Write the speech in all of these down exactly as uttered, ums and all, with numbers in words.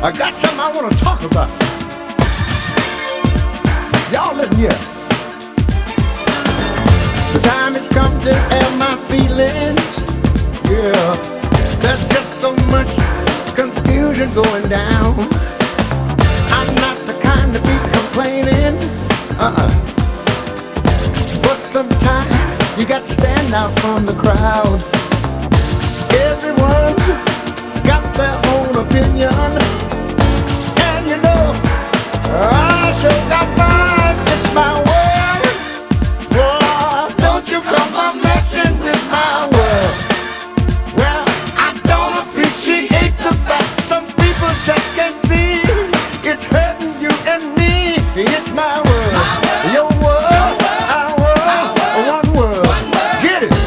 I got something I want to talk about. Y'all listen here. The time has come to air my feelings. Yeah, there's just so much confusion going down. I'm not the kind to be complaining. Uh-uh. But sometimes you got to stand out from the crowd. Everyone's got their own opinion. And you know, I sure got mine. It's my world. Oh, don't you come on messing with my world. Well, I don't appreciate the fact some people just can't see it's hurting you and me. It's my world, your world, our world, one world. Get it?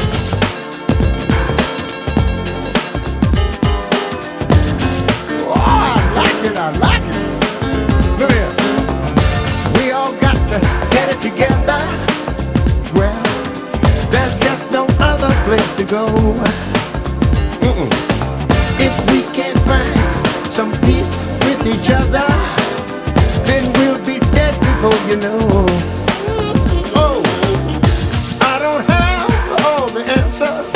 Oh, I like it, I like it. Look here. We all got to get it together. Well, there's just no other place to go. Mm-mm. If we can't find some peace with each other, then we'll be dead before you know. Oh, I don't have all the answers,